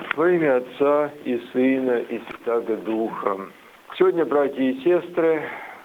Во имя Отца и Сына и Святаго Духа. Сегодня, братья и сестры,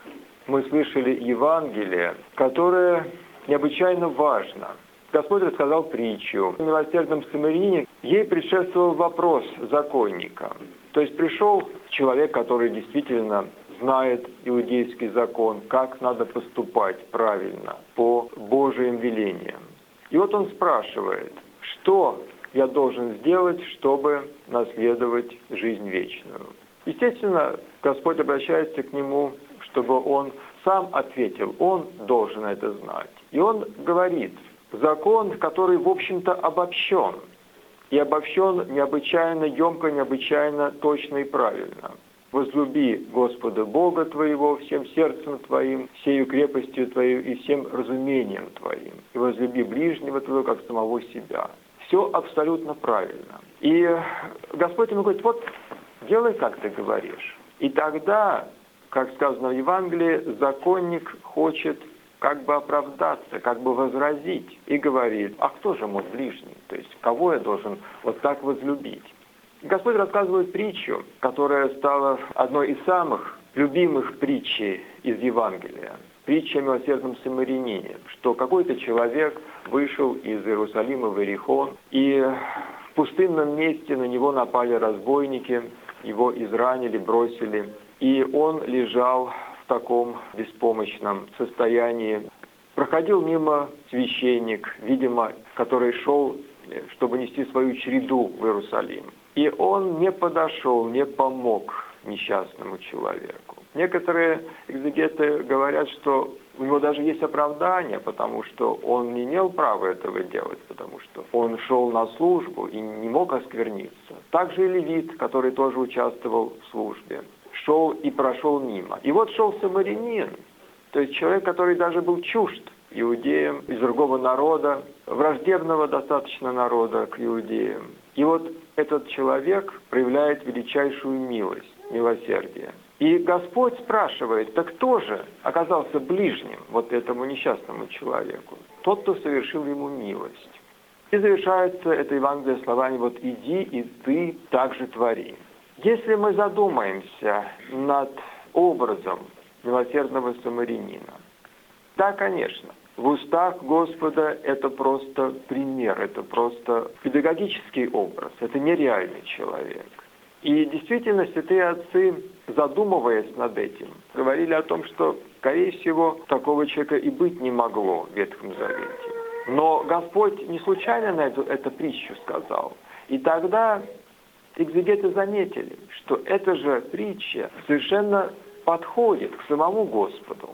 мы слышали Евангелие, которое необычайно важно. Господь рассказал притчу о милосердном самарянине. Ей предшествовал вопрос законника. То есть пришел человек, который действительно знает иудейский закон, как надо поступать правильно по Божьим велениям. И вот он спрашивает, что я должен сделать, чтобы наследовать жизнь вечную. Естественно, Господь обращается к нему, чтобы он сам ответил, он должен это знать. И он говорит, закон, который, в общем-то, обобщен. И обобщен необычайно емко, необычайно точно и правильно. «Возлюби Господа Бога твоего всем сердцем твоим, всею крепостью твоей и всем разумением твоим. И возлюби ближнего твоего, как самого себя». Все абсолютно правильно. И Господь ему говорит, вот делай, как ты говоришь. И тогда, как сказано в Евангелии, законник хочет как бы оправдаться, как бы возразить. И говорит, а кто же мой ближний? То есть, кого я должен вот так возлюбить? Господь рассказывает притчу, которая стала одной из самых любимых притчей из Евангелия. Притча о милосердном самарянине, что какой-то человек вышел из Иерусалима в Иерихон, и в пустынном месте на него напали разбойники, его изранили, бросили, и он лежал в таком беспомощном состоянии. Проходил мимо священник, видимо, который шел, чтобы нести свою череду в Иерусалим. И он не подошел, не помог несчастному человеку. Некоторые экзегеты говорят, что у него даже есть оправдание, потому что он не имел права этого делать, потому что он шел на службу и не мог оскверниться. Также и левит, который тоже участвовал в службе, шел и прошел мимо. И вот шел самарянин, то есть человек, который даже был чужд иудеям, из другого народа, враждебного достаточно народа к иудеям. И вот этот человек проявляет величайшую милость, милосердие. И Господь спрашивает, так кто же оказался ближним вот этому несчастному человеку? Тот, кто совершил ему милость. И завершается это Евангелие словами «Вот иди, и ты также твори». Если мы задумаемся над образом милосердного самарянина, да, конечно, в устах Господа это просто пример, это просто педагогический образ, это нереальный человек. И действительно, святые отцы, задумываясь над этим, говорили о том, что, скорее всего, такого человека и быть не могло в Ветхом Завете. Но Господь не случайно на эту притчу сказал. И тогда экзегеты заметили, что эта же притча совершенно подходит к самому Господу.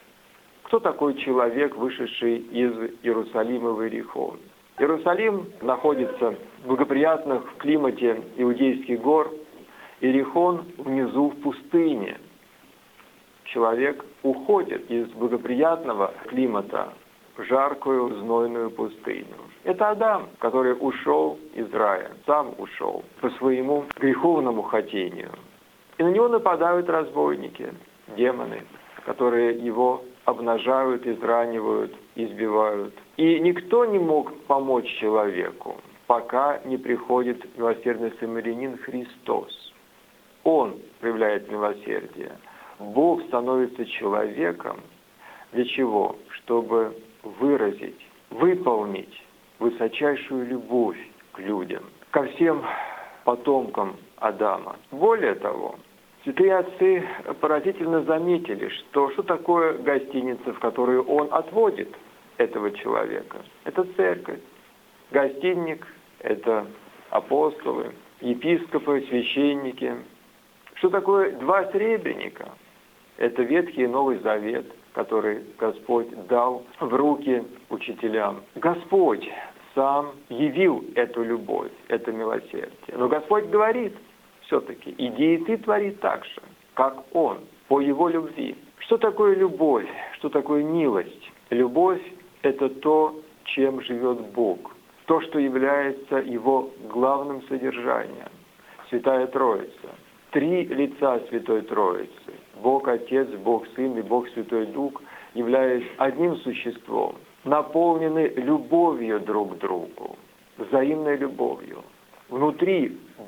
Кто такой человек, вышедший из Иерусалима в Иерихон? Иерусалим находится в благоприятном климате иудейских гор, Иерихон внизу в пустыне. Человек уходит из благоприятного климата в жаркую, знойную пустыню. Это Адам, который ушел из рая, сам ушел по своему греховному хотению. И на него нападают разбойники, демоны, которые его обнажают, изранивают, избивают. И никто не мог помочь человеку, пока не приходит милосердный самарянин Христос. Он проявляет милосердие. Бог становится человеком для чего? Чтобы выразить, выполнить высочайшую любовь к людям, ко всем потомкам Адама. Более того, святые отцы поразительно заметили, что такое гостиница, в которую он отводит этого человека. Это церковь. Гостинник – это апостолы, епископы, священники. Что такое два сребреника? Это Ветхий и Новый Завет, который Господь дал в руки учителям. Господь сам явил эту любовь, это милосердие. Но Господь говорит все-таки, иди и ты твори так же, как Он, по Его любви. Что такое любовь? Что такое милость? Любовь – это то, чем живет Бог, то, что является Его главным содержанием. Святая Троица. Три лица Святой Троицы – Бог Отец, Бог Сын и Бог Святой Дух – являясь одним существом, наполнены любовью друг к другу, взаимной любовью. Внутри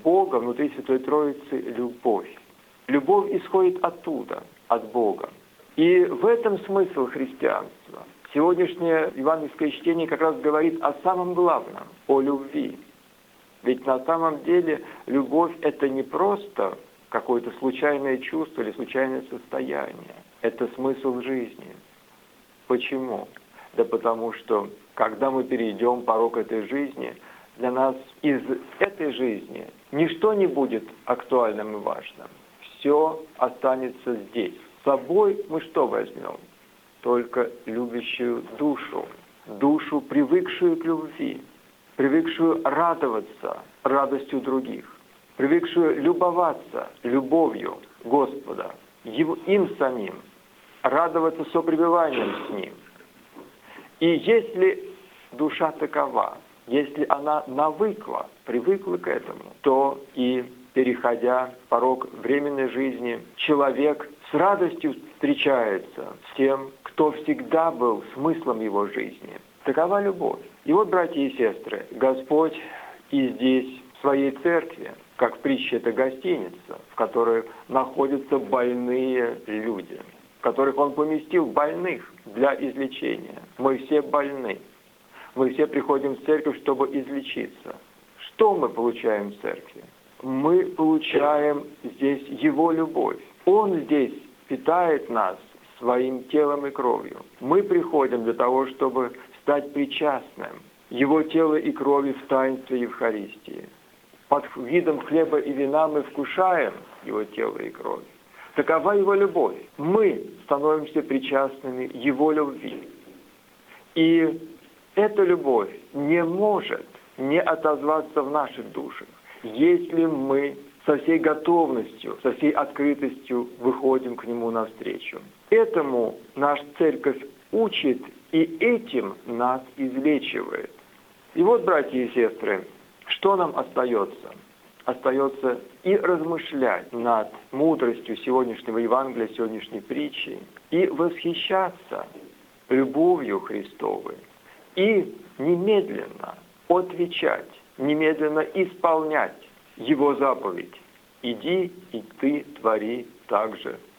Бога внутри Святой Троицы любовь. Любовь исходит оттуда, от Бога. И в этом смысл христианства. Сегодняшнее евангельское чтение как раз говорит о самом главном, о любви. Ведь на самом деле любовь – это не просто какое-то случайное чувство или случайное состояние. Это смысл жизни. Почему? Да потому что, когда мы перейдем порог этой жизни, для нас из этой жизни ничто не будет актуальным и важным. Все останется здесь. С собой мы что возьмем? Только любящую душу, душу, привыкшую к любви, привыкшую радоваться радостью других, привыкшую любоваться любовью Господа, им самим, радоваться сопребыванием с Ним. И если душа такова, если она привыкла к этому, то и переходя порог временной жизни, человек с радостью встречается с тем, кто всегда был смыслом его жизни. Такова любовь. И вот, братья и сестры, Господь и здесь, в своей церкви, как в притче, это гостиница, в которой находятся больные люди, в которых Он поместил больных для излечения. Мы все больны. Мы все приходим в церковь, чтобы излечиться. Что мы получаем в церкви? Мы получаем здесь Его любовь. Он здесь питает нас своим телом и кровью. Мы приходим для того, чтобы стать причастным Его тела и крови в таинстве Евхаристии. Под видом хлеба и вина мы вкушаем Его тело и кровь. Такова Его любовь. Мы становимся причастными Его любви. И эта любовь не может не отозваться в наших душах, если мы со всей готовностью, со всей открытостью выходим к Нему навстречу. Этому наша церковь учит, и этим нас излечивает. И вот, братья и сестры, что нам остается? Остается и размышлять над мудростью сегодняшнего Евангелия, сегодняшней притчи, и восхищаться любовью Христовой, и немедленно отвечать, немедленно исполнять Его заповедь. «Иди, и ты твори так же